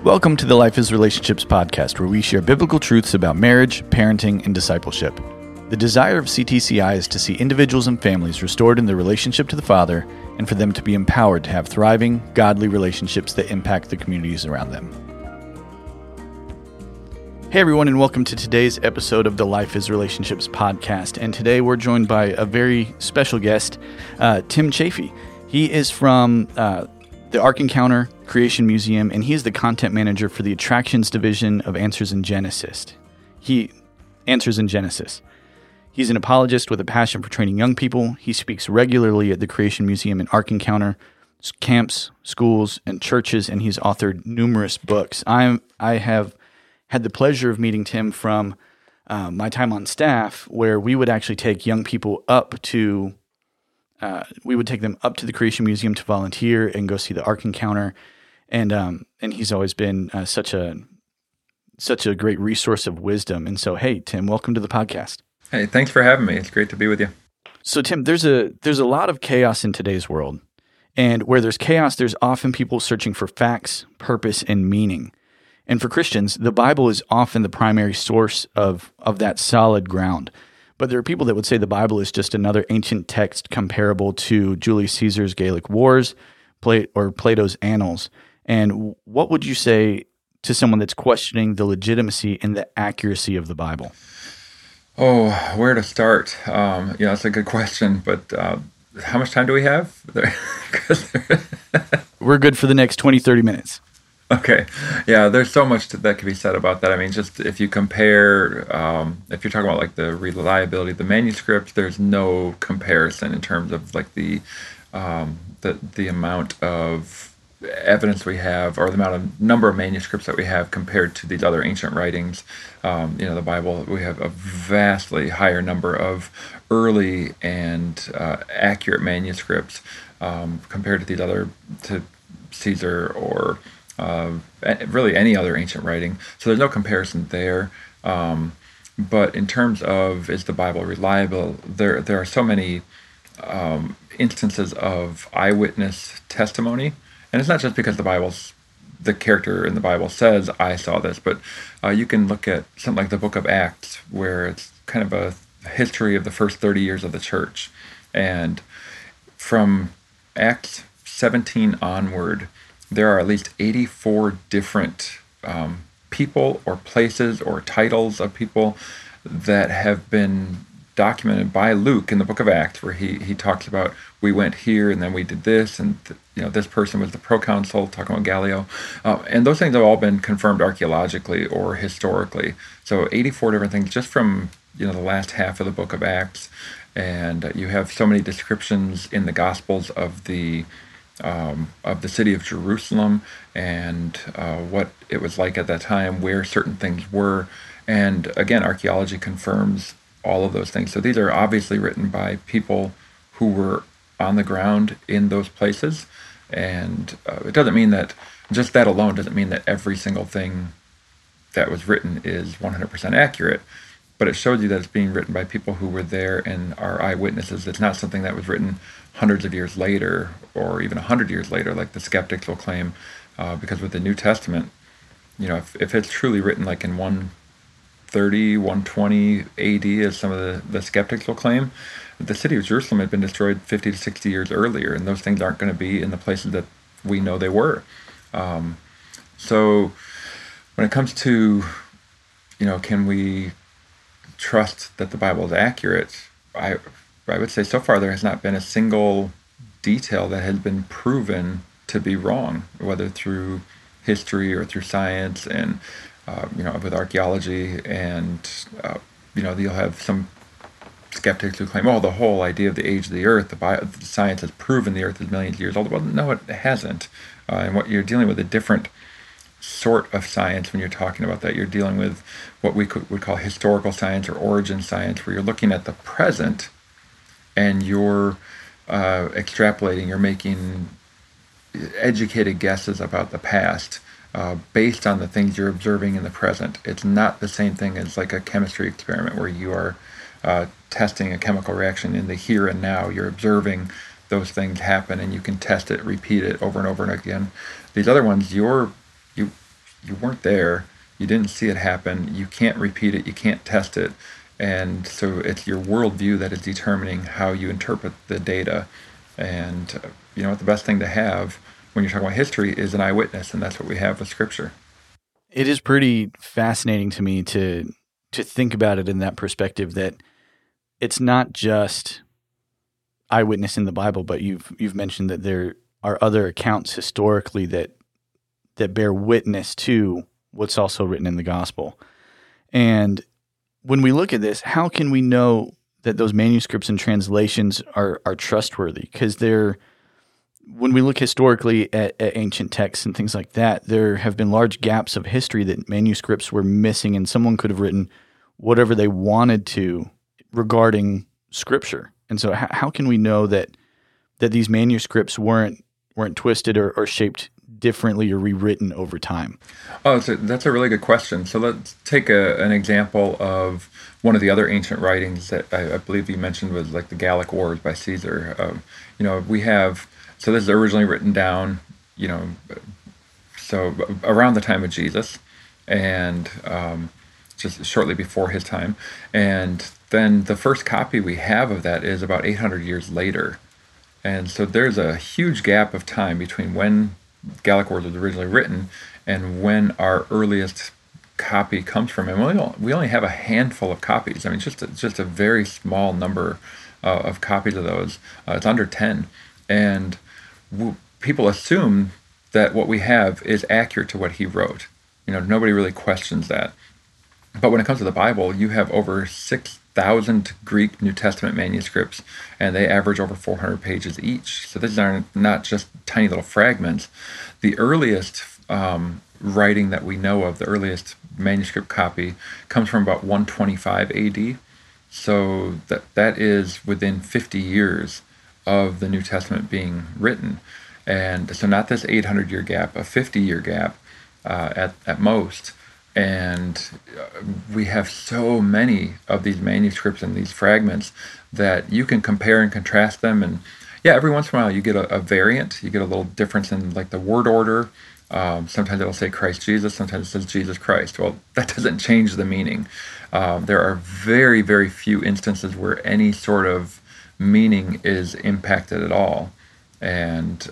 Welcome to the Life is Relationships podcast, where we share biblical truths about marriage, parenting, and discipleship. The desire of CTCI is to see individuals and families restored in their relationship to the Father, and for them to be empowered to have thriving, godly relationships that impact the communities around them. Hey everyone, and welcome to today's episode of the Life is Relationships podcast. And today we're joined by a very special guest, Tim Chaffee. He is from the Ark Encounter Creation Museum, and he is the content manager for the Attractions Division of Answers in Genesis. He's an apologist with a passion for training young people. He speaks regularly at the Creation Museum and Ark Encounter camps, schools, and churches, and he's authored numerous books. I have had the pleasure of meeting Tim from my time on staff, where we would actually take young people up to the Creation Museum to volunteer and go see the Ark Encounter, and he's always been such a great resource of wisdom. And so, hey, Tim, welcome to the podcast. Hey, thanks for having me. It's great to be with you. So, Tim, there's a lot of chaos in today's world, and where there's chaos, there's often people searching for facts, purpose, and meaning. And for Christians, the Bible is often the primary source of that solid ground. But there are people that would say the Bible is just another ancient text comparable to Julius Caesar's Gallic Wars or Plato's Annals. And what would you say to someone that's questioning the legitimacy and the accuracy of the Bible? Oh, where to start? That's a good question, but how much time do we have? We're good for the next 20, 30 minutes. Okay. Yeah, there's so much that could be said about that. I mean, just if you compare, if you're talking about like the reliability of the manuscripts, there's no comparison in terms of like the amount of evidence we have, or the amount of number of manuscripts that we have compared to these other ancient writings. The Bible, we have a vastly higher number of early and accurate manuscripts compared to these other, to Caesar or really any other ancient writing. So there's no comparison there. But in terms of, is the Bible reliable, there are so many instances of eyewitness testimony. And it's not just because the character in the Bible says, I saw this, but you can look at something like the book of Acts, where it's kind of a history of the first 30 years of the church. And from Acts 17 onward, there are at least 84 different people or places or titles of people that have been documented by Luke in the book of Acts, where he talks about, we went here and then we did this, and this person was the proconsul, talking about Gallio, and those things have all been confirmed archaeologically or historically. So 84 different things just from the last half of the book of Acts, and you have so many descriptions in the Gospels of the city of Jerusalem and what it was like at that time, where certain things were, and again, archaeology confirms all of those things. So these are obviously written by people who were on the ground in those places, and it doesn't mean that, just that alone doesn't mean that every single thing that was written is 100% accurate, but it shows you that it's being written by people who were there and are eyewitnesses. It's not something that was written hundreds of years later or even 100 years later, like the skeptics will claim, because with the New Testament, if it's truly written like in 130, 120 AD, as some of the skeptics will claim, the city of Jerusalem had been destroyed 50 to 60 years earlier, and those things aren't going to be in the places that we know they were. So when it comes to, can we trust that the Bible is accurate, I would say so far there has not been a single detail that has been proven to be wrong, whether through history or through science, and with archaeology, and you'll have some skeptics who claim, the whole idea of the age of the earth, the science has proven the earth is millions of years old. Well, no, it hasn't. And what you're dealing with a different sort of science when you're talking about that. You're dealing with what we would call historical science or origin science, where you're looking at the present and you're extrapolating, you're making educated guesses about the past based on the things you're observing in the present. It's not the same thing as like a chemistry experiment where you are testing a chemical reaction in the here and now. You're observing those things happen, and you can test it, repeat it over and over and again. These other ones, you weren't there, you didn't see it happen, you can't repeat it, you can't test it. And so it's your worldview that is determining how you interpret the data. And you know what, the best thing to have when you're talking about history is an eyewitness, and that's what we have with Scripture. It is pretty fascinating to me to think about it in that perspective, that it's not just eyewitness in the Bible, but you've mentioned that there are other accounts historically that bear witness to what's also written in the gospel. And when we look at this, how can we know that those manuscripts and translations are trustworthy? Because when we look historically at ancient texts and things like that, there have been large gaps of history that manuscripts were missing, and someone could have written whatever they wanted to regarding Scripture. And so how can we know that these manuscripts weren't twisted or shaped differently or rewritten over time? Oh, that's a really good question. So let's take an example of one of the other ancient writings that I believe you mentioned was like the Gallic Wars by Caesar. We have, so this is originally written down, so around the time of Jesus, and just shortly before his time. And then the first copy we have of that is about 800 years later. And so there's a huge gap of time between when Gallic Wars was originally written and when our earliest copy comes from. And we only have a handful of copies. I mean, just a very small number of copies of those. It's under 10. And people assume that what we have is accurate to what he wrote. Nobody really questions that. But when it comes to the Bible, you have over 6,000 Greek New Testament manuscripts, and they average over 400 pages each. So these are not just tiny little fragments. The earliest writing that we know of, the earliest manuscript copy, comes from about 125 AD. So that is within 50 years of the New Testament being written. And so not this 800-year gap, a 50-year gap at most. And we have so many of these manuscripts and these fragments that you can compare and contrast them. And yeah, every once in a while you get a variant. You get a little difference in like the word order. Sometimes it'll say Christ Jesus. Sometimes it says Jesus Christ. Well, that doesn't change the meaning. There are very, very few instances where any sort of meaning is impacted at all. And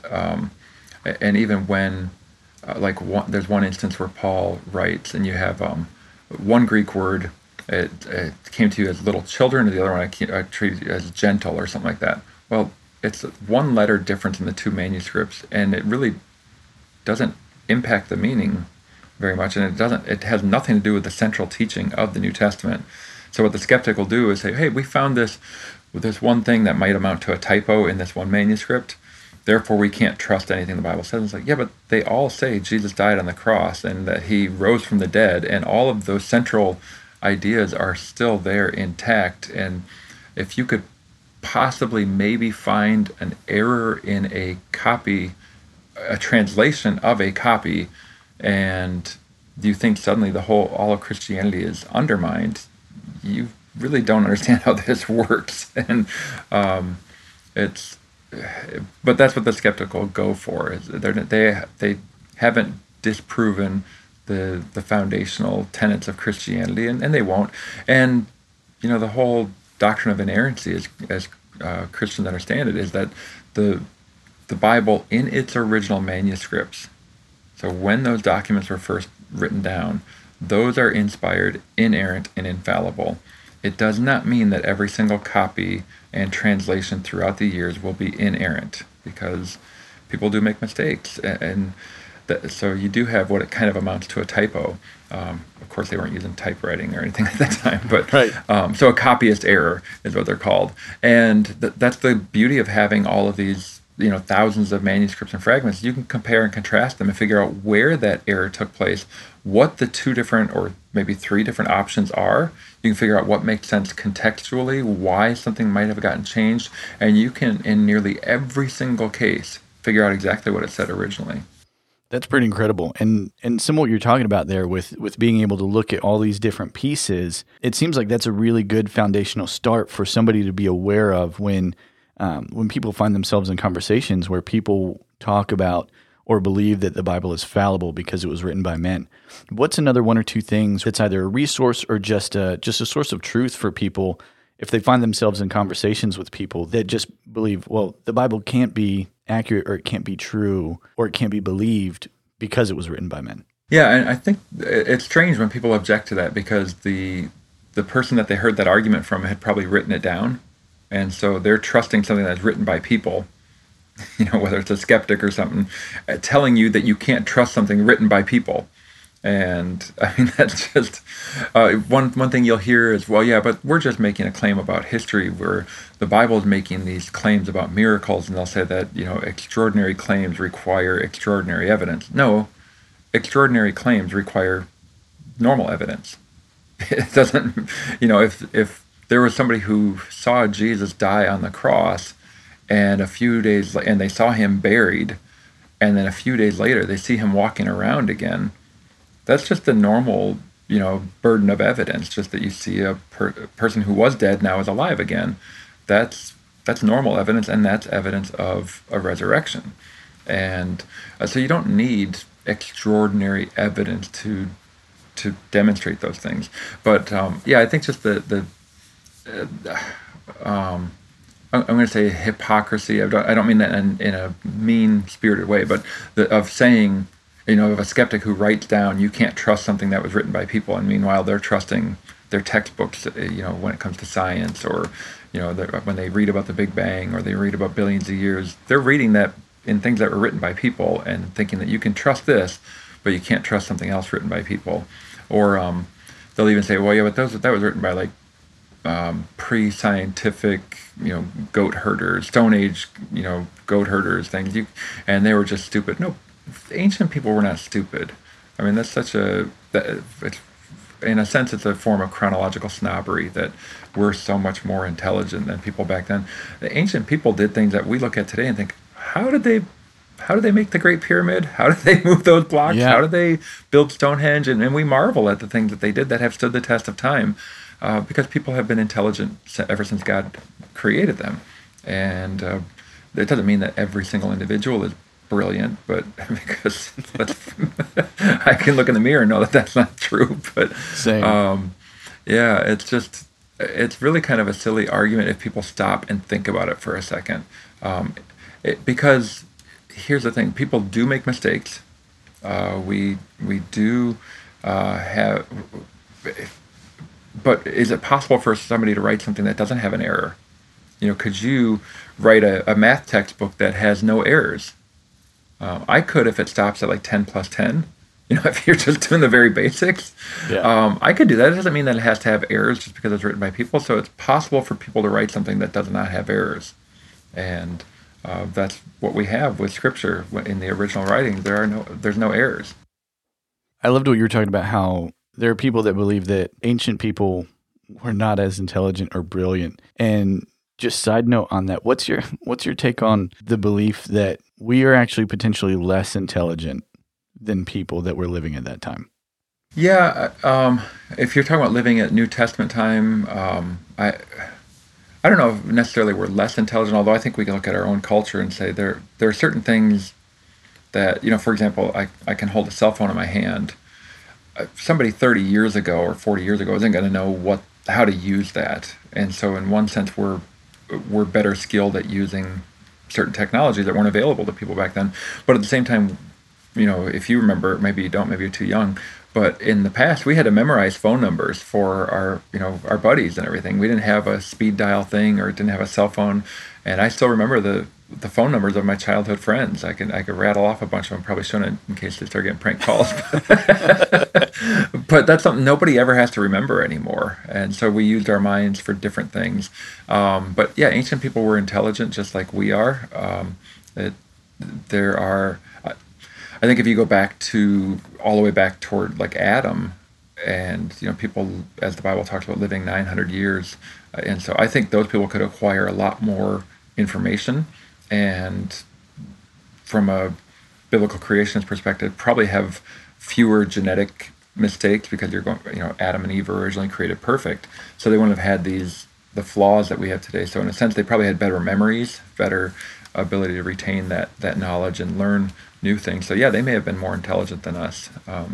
even when there's one instance where Paul writes, and you have one Greek word, it came to you as little children, and the other one I treated as gentle or something like that. Well, it's one letter difference in the two manuscripts, and it really doesn't impact the meaning very much, and it has nothing to do with the central teaching of the New Testament. So what the skeptic will do is say, hey, we found this one thing that might amount to a typo in this one manuscript. Therefore, we can't trust anything the Bible says. It's like, yeah, but they all say Jesus died on the cross and that he rose from the dead, and all of those central ideas are still there intact. And if you could possibly maybe find an error in a copy, a translation of a copy, and you think suddenly all of Christianity is undermined, you really don't understand how this works. And but that's what the skeptical go for. They haven't disproven the foundational tenets of Christianity, and they won't. And the whole doctrine of inerrancy, as Christians understand it, is that the Bible in its original manuscripts, so when those documents were first written down, those are inspired, inerrant, and infallible. It does not mean that every single copy and translation throughout the years will be inerrant, because people do make mistakes, and so you do have what it kind of amounts to a typo. Of course, they weren't using typewriting or anything at that time, but right. So a copyist error is what they're called, and that's the beauty of having all of these thousands of manuscripts and fragments. You can compare and contrast them and figure out where that error took place, what the two different or maybe three different options are. You can figure out what makes sense contextually, why something might have gotten changed, and you can, in nearly every single case, figure out exactly what it said originally. That's pretty incredible. And some of what you're talking about there with being able to look at all these different pieces, it seems like that's a really good foundational start for somebody to be aware of when people find themselves in conversations where people talk about, or believe that the Bible is fallible because it was written by men. What's another one or two things that's either a resource or just a source of truth for people if they find themselves in conversations with people that just believe, well, the Bible can't be accurate, or it can't be true, or it can't be believed because it was written by men? Yeah, and I think it's strange when people object to that, because the person that they heard that argument from had probably written it down, and so they're trusting something that's written by people, whether it's a skeptic or something, telling you that you can't trust something written by people. And I mean, that's just one thing you'll hear is, well, yeah, but we're just making a claim about history, where the Bible is making these claims about miracles, and they'll say that, extraordinary claims require extraordinary evidence. No, extraordinary claims require normal evidence. It doesn't, if there was somebody who saw Jesus die on the cross, and and they saw him buried, and then a few days later they see him walking around again, that's just the normal, burden of evidence. Just that you see a person who was dead now is alive again. That's normal evidence, and that's evidence of a resurrection. And so you don't need extraordinary evidence to demonstrate those things. But I think just I'm going to say hypocrisy. I don't mean that in a mean-spirited way, but of saying, of a skeptic who writes down, you can't trust something that was written by people, and meanwhile they're trusting their textbooks, when it comes to science, or, when they read about the Big Bang, or they read about billions of years, they're reading that in things that were written by people and thinking that you can trust this, but you can't trust something else written by people. Or they'll even say, well, yeah, but that was written by pre-scientific, goat herders, Stone Age, goat herders, things. And they were just stupid. No, ancient people were not stupid. I mean, that's in a sense, it's a form of chronological snobbery that we're so much more intelligent than people back then. The ancient people did things that we look at today and think, how did they make the Great Pyramid? How did they move those blocks? Yeah. How did they build Stonehenge? And we marvel at the things that they did that have stood the test of time, because people have been intelligent ever since God created them. And it doesn't mean that every single individual is brilliant, but because I can look in the mirror and know that that's not true. But Same. it's really kind of a silly argument if people stop and think about it for a second. Because here's the thing: people do make mistakes. We do have, but is it possible for somebody to write something that doesn't have an error? Could you write a math textbook that has no errors? I could, if it stops at like 10 plus 10. If you're just doing the very basics, I could do that. It doesn't mean that it has to have errors just because it's written by people. So it's possible for people to write something that does not have errors, and that's what we have with Scripture in the original writings. There's no errors. I loved what you were talking about, how there are people that believe that ancient people were not as intelligent or brilliant. And just side note on that, what's your take on the belief that we are actually potentially less intelligent than people that were living at that time? Yeah, if you're talking about living at New Testament time, I don't know if necessarily we're less intelligent, although I think we can look at our own culture and say there are certain things that, for example, I can hold a cell phone in my hand. Somebody 30 years ago or 40 years ago isn't going to know how to use that. And so in one sense, we're better skilled at using certain technologies that weren't available to people back then. But at the same time, if you remember, maybe you don't, maybe you're too young, but in the past we had to memorize phone numbers for our buddies and everything. We didn't have a speed dial thing, or didn't have a cell phone. And I still remember the phone numbers of my childhood friends. I could rattle off a bunch of them. Probably shouldn't, in case they start getting prank calls. But that's something nobody ever has to remember anymore. And so we used our minds for different things. But yeah, ancient people were intelligent just like we are. I think if you go back all the way back toward like Adam, and people, as the Bible talks about, living 900 years, and so I think those people could acquire a lot more information, and from a biblical creationist perspective, probably have fewer genetic mistakes, because you're going, Adam and Eve were originally created perfect, so they wouldn't have had the flaws that we have today. So in a sense, they probably had better memories, better ability to retain that knowledge and learn new things. So yeah, they may have been more intelligent than us.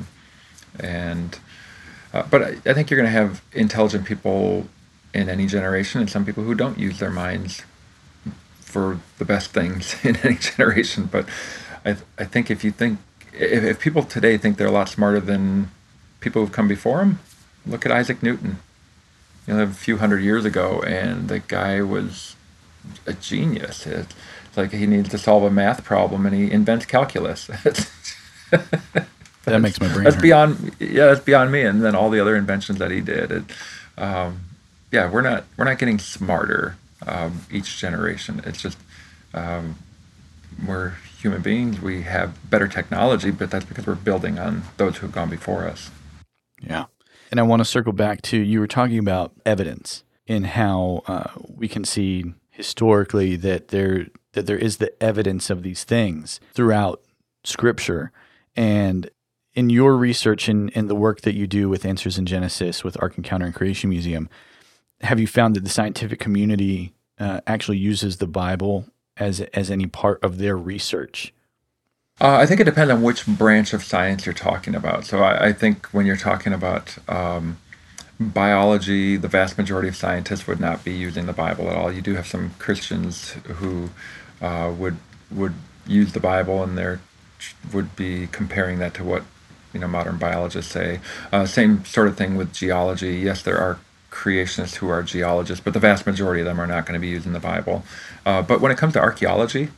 But I think you're going to have intelligent people in any generation, and some people who don't use their minds for the best things in any generation. But I think if people today think they're a lot smarter than people who've come before them, look at Isaac Newton. A few hundred years ago, and the guy was a genius. It's like he needs to solve a math problem, and he invents calculus. That makes my brain that's hurt. that's beyond me. And then all the other inventions that he did. We're not getting smarter each generation. It's just we're human beings. We have better technology, but that's because we're building on those who've gone before us. Yeah. And I want to circle back to, you were talking about evidence in how we can see historically that there is the evidence of these things throughout Scripture. And in your research and the work that you do with Answers in Genesis, with Ark Encounter and Creation Museum, have you found that the scientific community actually uses the Bible as any part of their research? I think it depends on which branch of science you're talking about. So I think when you're talking about biology, the vast majority of scientists would not be using the Bible at all. You do have some Christians who would use the Bible, and they would be comparing that to what modern biologists say. Same sort of thing with geology. Yes, there are creationists who are geologists, but the vast majority of them are not going to be using the Bible. But when it comes to archaeology,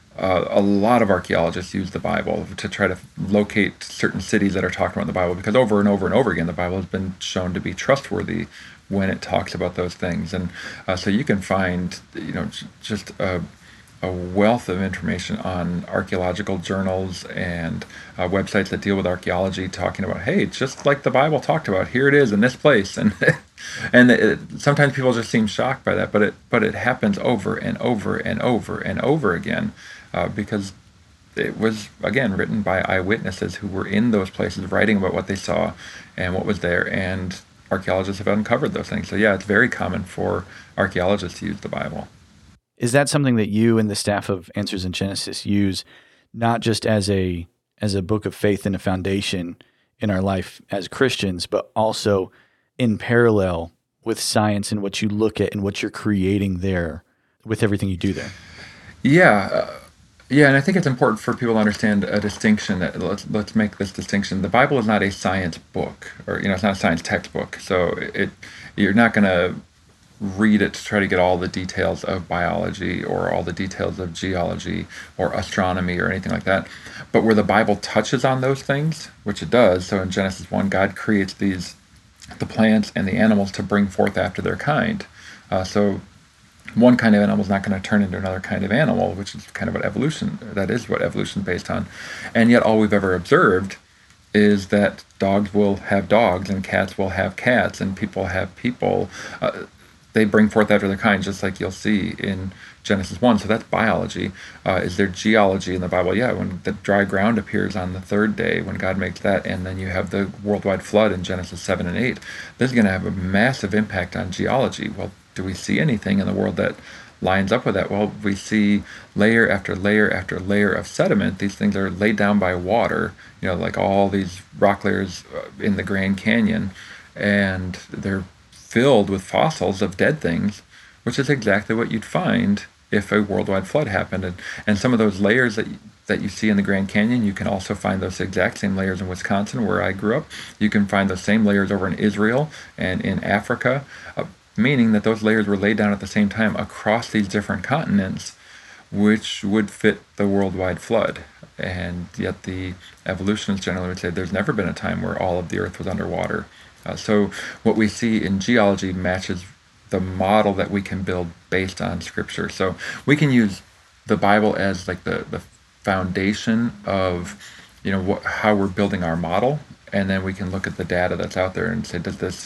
a lot of archaeologists use the Bible to try to locate certain cities that are talking about in the Bible, because over and over and over again, the Bible has been shown to be trustworthy when it talks about those things. And so you can find, just a wealth of information on archaeological journals and websites that deal with archaeology, talking about, hey, just like the Bible talked about, here it is in this place. And sometimes people just seem shocked by that, but it happens over and over and over and over again. Because it was, again, written by eyewitnesses who were in those places, writing about what they saw and what was there, and archaeologists have uncovered those things. So yeah, it's very common for archaeologists to use the Bible. Is that something that you and the staff of Answers in Genesis use, not just as a book of faith and a foundation in our life as Christians, but also in parallel with science and what you look at and what you're creating there with everything you do there? Yeah. Yeah, and I think it's important for people to understand a distinction. That let's make this distinction. The Bible is not a science book, or it's not a science textbook. So you're not going to read it to try to get all the details of biology or all the details of geology or astronomy or anything like that. But where the Bible touches on those things, which it does. So in Genesis 1, God creates the plants and the animals to bring forth after their kind. So one kind of animal is not going to turn into another kind of animal, which is kind of what that is what evolution is based on. And yet all we've ever observed is that dogs will have dogs and cats will have cats and people have people. They bring forth after their kind, just like you'll see in Genesis 1. So that's biology. Is there geology in the Bible? Yeah, when the dry ground appears on the third day, when God makes that, and then you have the worldwide flood in Genesis 7 and 8, this is going to have a massive impact on geology. Well, do we see anything in the world that lines up with that? Well, we see layer after layer after layer of sediment. These things are laid down by water, like all these rock layers in the Grand Canyon, and they're filled with fossils of dead things, which is exactly what you'd find if a worldwide flood happened. And some of those layers that you see in the Grand Canyon, you can also find those exact same layers in Wisconsin, where I grew up. You can find those same layers over in Israel and in Africa, meaning that those layers were laid down at the same time across these different continents, which would fit the worldwide flood. And yet the evolutionists generally would say there's never been a time where all of the earth was underwater. So what we see in geology matches the model that we can build based on Scripture. So we can use the Bible as like the foundation of how we're building our model, and then we can look at the data that's out there and say, does this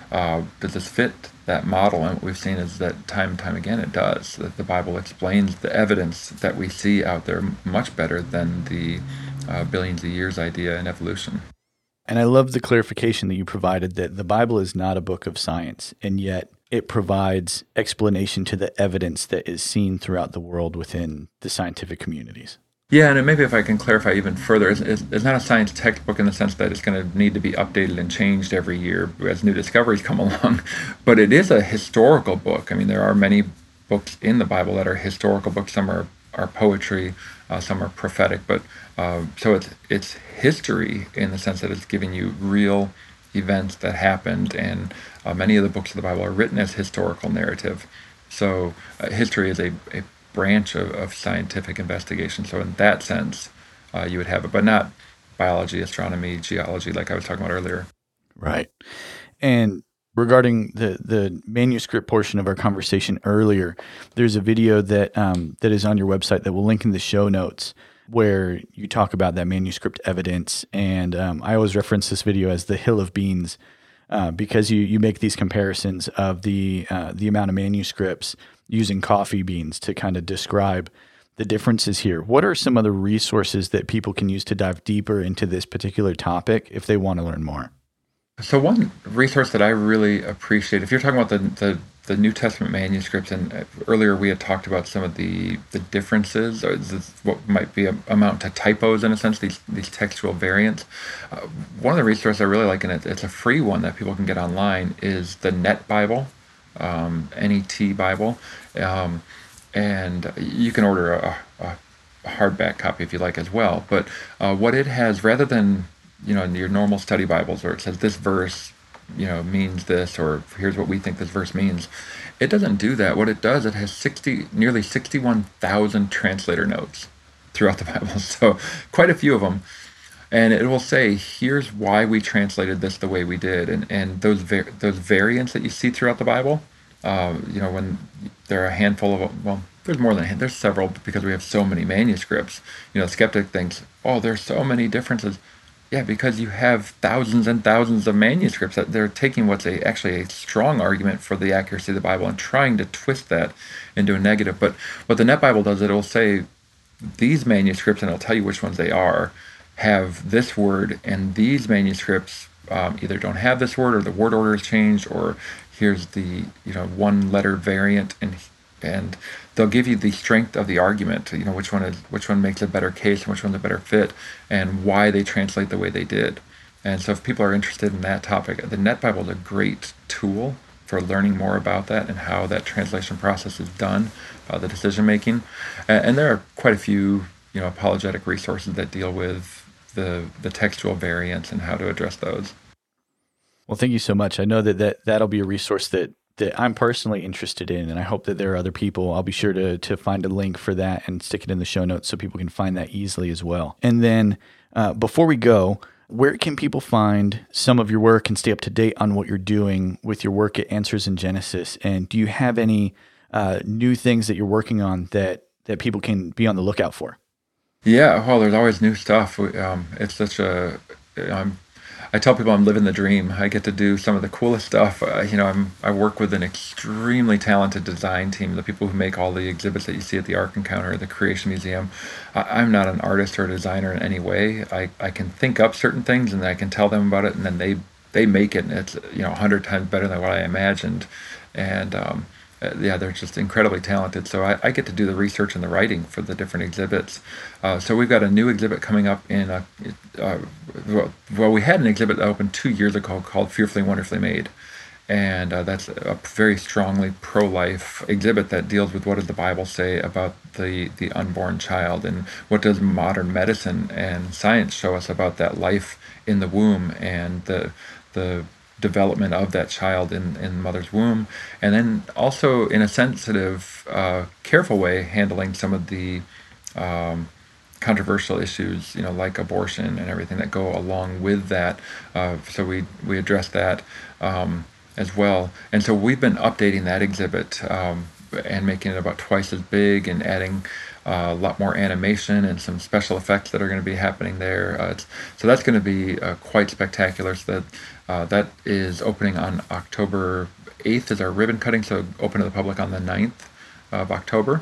fit that model? And what we've seen is that time and time again it does. That the Bible explains the evidence that we see out there much better than the billions of years idea in evolution. And I love the clarification that you provided that the Bible is not a book of science, and yet it provides explanation to the evidence that is seen throughout the world within the scientific communities. Yeah, and maybe if I can clarify even further, it's not a science textbook in the sense that it's going to need to be updated and changed every year as new discoveries come along, but it is a historical book. I mean, there are many books in the Bible that are historical books. Some are poetry, some are prophetic, but so it's history in the sense that it's giving you real events that happened, and many of the books of the Bible are written as historical narrative. So history is a branch of scientific investigation. So in that sense, you would have it, but not biology, astronomy, geology, like I was talking about earlier. Right. And regarding the manuscript portion of our conversation earlier, there's a video that that is on your website that we'll link in the show notes where you talk about that manuscript evidence. And I always reference this video as the Hill of Beans because you make these comparisons of the amount of manuscripts using coffee beans to kind of describe the differences here. What are some other resources that people can use to dive deeper into this particular topic if they want to learn more? So one resource that I really appreciate, if you're talking about the New Testament manuscripts, and earlier we had talked about some of the differences, or what might be amount to typos in a sense, these textual variants. One of the resources I really like, and it's a free one that people can get online, is the Net Bible, NET Bible, and you can order a hardback copy if you like as well. But what it has, rather than in your normal study Bibles where it says this verse means this, or here's what we think this verse means, it doesn't do that. What it does, it has nearly 61,000 translator notes throughout the Bible, so quite a few of them. And it will say, here's why we translated this the way we did. And those variants that you see throughout the Bible, when there are a handful of, well, there's more than there's several because we have so many manuscripts. The skeptic thinks, oh, there's so many differences. Yeah, because you have thousands and thousands of manuscripts that they're taking what's actually a strong argument for the accuracy of the Bible and trying to twist that into a negative. But what the Net Bible does, it'll say these manuscripts, and it'll tell you which ones they are, have this word, and these manuscripts either don't have this word, or the word order is changed, or here's the one letter variant, and they'll give you the strength of the argument, which one makes a better case and which one's a better fit, and why they translate the way they did. And so if people are interested in that topic, the Net Bible is a great tool for learning more about that and how that translation process is done, the decision making. And there are quite a few apologetic resources that deal with the textual variants and how to address those. Well, thank you so much. I know that'll be a resource that I'm personally interested in, and I hope that there are other people. I'll be sure to find a link for that and stick it in the show notes so people can find that easily as well. And then before we go, where can people find some of your work and stay up to date on what you're doing with your work at Answers in Genesis? And do you have any new things that you're working on that people can be on the lookout for? Yeah, well, there's always new stuff. It's such I tell people I'm living the dream. I get to do some of the coolest stuff. I work with an extremely talented design team, the people who make all the exhibits that you see at the Ark Encounter, the Creation Museum. I'm not an artist or a designer in any way. I can think up certain things and I can tell them about it, and then they make it, and it's 100 times better than what I imagined. And they're just incredibly talented. So I get to do the research and the writing for the different exhibits. So we've got a new exhibit coming up in, we had an exhibit that opened 2 years ago called Fearfully and Wonderfully Made. And that's a very strongly pro-life exhibit that deals with what does the Bible say about the unborn child, and what does modern medicine and science show us about that life in the womb and the development of that child in the mother's womb, and then also in a sensitive, careful way handling some of the controversial issues, like abortion and everything that go along with that. So we address that as well, and so we've been updating that exhibit and making it about twice as big and adding a lot more animation and some special effects that are going to be happening there. So that's going to be quite spectacular. So that is opening on October 8th is our ribbon cutting, so open to the public on the 9th of October.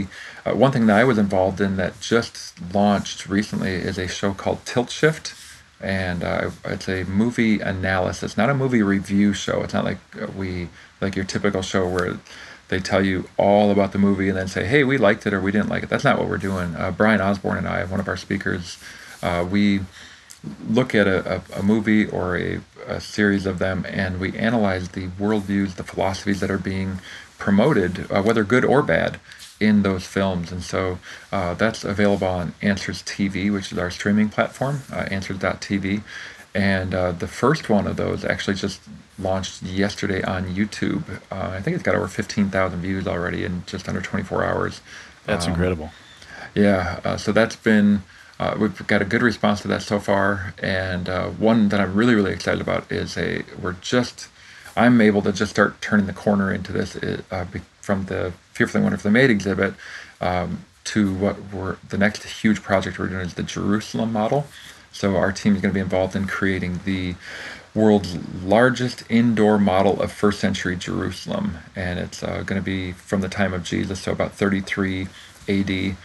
One thing that I was involved in that just launched recently is a show called Tilt Shift. and it's a movie analysis, not a movie review show. It's not like your typical show where they tell you all about the movie and then say, hey, we liked it or we didn't like it. That's not what we're doing. Brian Osborne and I, one of our speakers, we look at a movie or a series of them, and we analyze the worldviews, the philosophies that are being promoted, whether good or bad, in those films. And so that's available on Answers TV, which is our streaming platform, answers.tv. And the first one of those actually just launched yesterday on YouTube. I think it's got over 15,000 views already in just under 24 hours. That's incredible. Yeah, so that's been, we've got a good response to that so far. And one that I'm really, really excited about is I'm able to just start turning the corner into this from the Fearfully and Wonderfully Made exhibit to the next huge project we're doing is the Jerusalem model. So our team is going to be involved in creating the world's largest indoor model of first century Jerusalem. And it's going to be from the time of Jesus, so about 33 AD.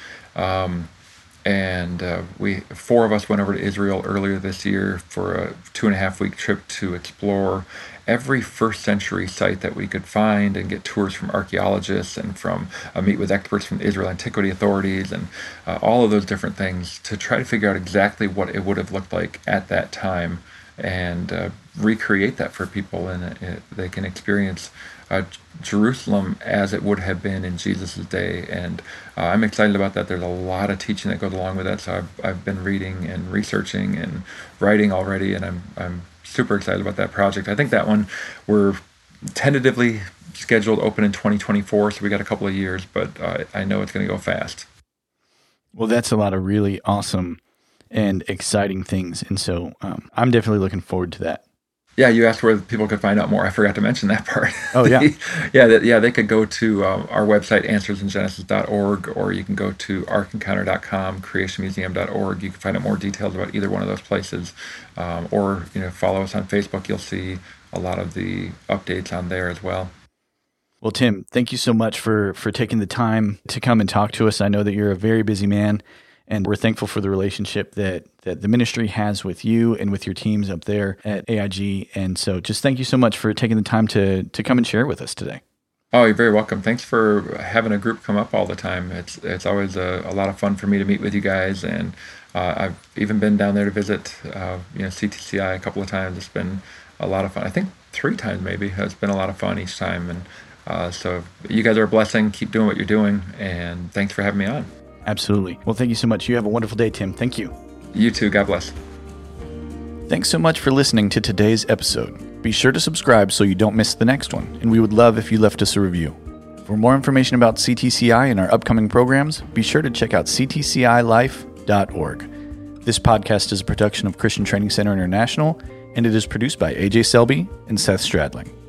Four of us went over to Israel earlier this year for a 2.5-week trip to explore every first century site that we could find and get tours from archaeologists and from meet with experts from the Israel Antiquity Authorities and all of those different things to try to figure out exactly what it would have looked like at that time and recreate that for people, and they can experience Jerusalem as it would have been in Jesus' day. And I'm excited about that. There's a lot of teaching that goes along with that. So I've been reading and researching and writing already, and I'm super excited about that project. I think that one we're tentatively scheduled to open in 2024, so we got a couple of years, but I know it's going to go fast. Well, that's a lot of really awesome and exciting things, and so I'm definitely looking forward to that. Yeah, you asked where people could find out more. I forgot to mention that part. Oh, yeah. They could go to our website, answersingenesis.org, or you can go to arkencounter.com, creationmuseum.org. You can find out more details about either one of those places, or follow us on Facebook. You'll see a lot of the updates on there as well. Well, Tim, thank you so much for taking the time to come and talk to us. I know that you're a very busy man, and we're thankful for the relationship that the ministry has with you and with your teams up there at AIG. And so just thank you so much for taking the time to come and share with us today. Oh, you're very welcome. Thanks for having a group come up all the time. It's always a lot of fun for me to meet with you guys. And I've even been down there to visit CTCI a couple of times. It's been a lot of fun. I think 3 times maybe. It's been a lot of fun each time. And so you guys are a blessing. Keep doing what you're doing. And thanks for having me on. Absolutely. Well, thank you so much. You have a wonderful day, Tim. Thank you. You too. God bless. Thanks so much for listening to today's episode. Be sure to subscribe so you don't miss the next one, and we would love if you left us a review. For more information about CTCI and our upcoming programs, be sure to check out ctcilife.org. This podcast is a production of Christian Training Center International, and it is produced by AJ Selby and Seth Stradling.